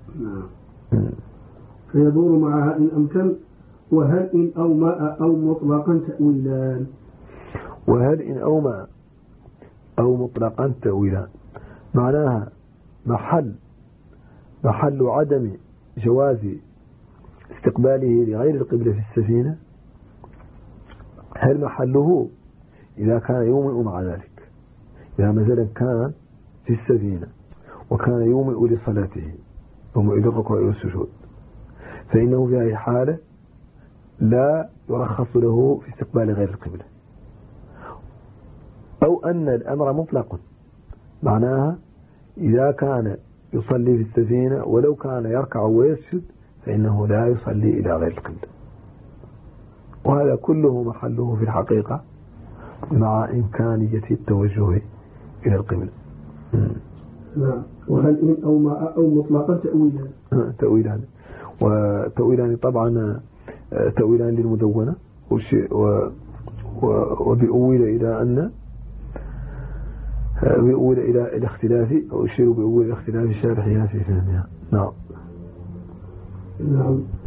فيدور معها إن أمكن. وهل إن أومأ أو مطلقا تأويلان. وهل إن أومأ أو مطلقا تأويلان معناها محل عدم جواز استقباله لغير القبلة في السفينة، هل محله إذا كان يومئ مع ذلك. إذا مثلا كان في السفينة وكان يومئ لصلاته يومئ للركوع والسجود، فإنه في هذه الحالة لا يرخص له في استقبال غير القبلة. أو أن الأمر مطلق معناها إذا كان يصلي في السفينة ولو كان يركع ويسجد فإنه لا يصلي إلى غير القبلة. وهذا كله محله في الحقيقة مع إمكانية التوجه إلى القبلة. نعم. وهل إن أومأ أو مطلقا تأويلان. وتأويلان طبعا تأويلان للمدونة وبأول إلى أن بأول إلى الاختلاف أو يشير بأول الاختلاف الشارحية في فهمها. نعم.